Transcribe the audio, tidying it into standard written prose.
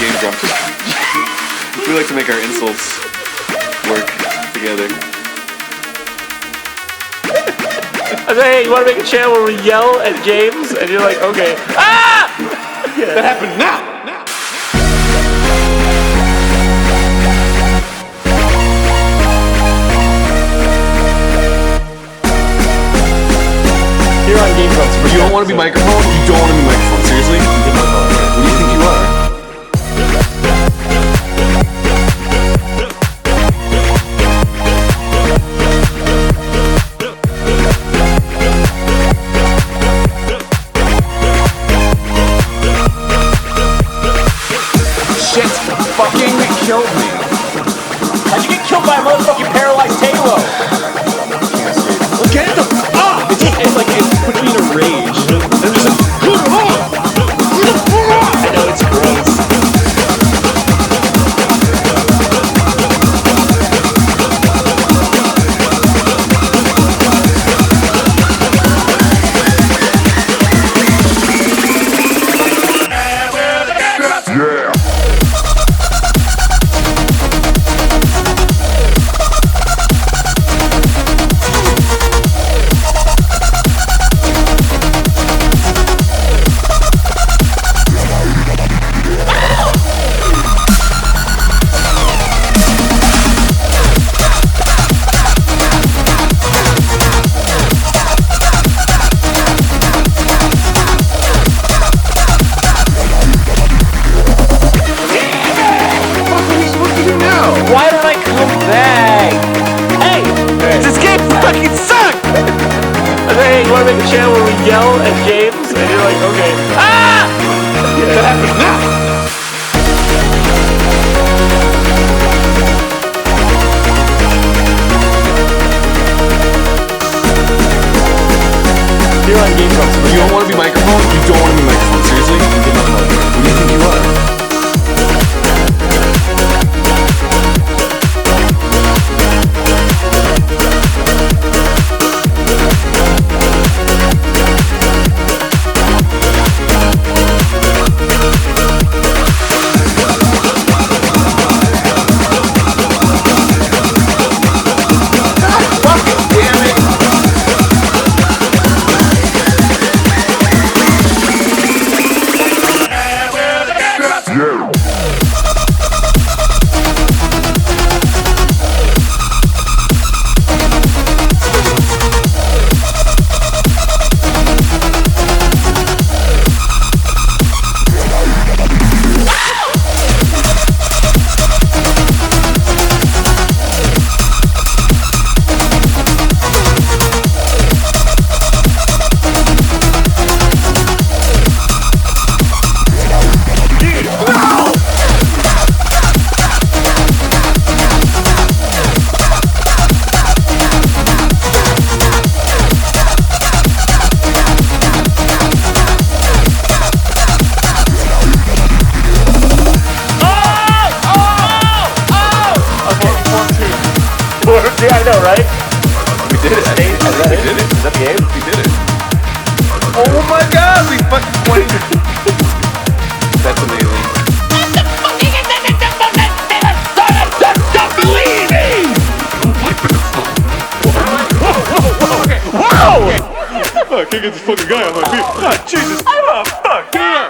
Game Grumps. We like to make our insults work together. I said, hey, you want to make a channel where we yell at James? And you're like, okay. Ah! Yeah. That happened now! You're on Game Grumps. You don't want to be microphone? You don't want to be microphone. Seriously? Who do you think you are? Shit fucking killed me. How'd you get killed by a motherfucking paralyzed Halo? Get the fuck! It's like, it puts me in a rage. And there's a I know, it's gross. Why don't I come back? Hey! This game fucking sucks! I said, hey, you want to make a channel where we yell at James? And you're like, okay. Ah! That happened now! You're on Game Grumps. You don't want to be microphone? You don't want to be microphone. Seriously? Who do you think you are? Yeah, I know, right? We did it. We did it. Is that the game? We did it. Oh my god, we fucking pointed. That's amazing. Don't believe me! Whoa! I can't get this fucking guy on my feet. God, Jesus. I'm a fuck!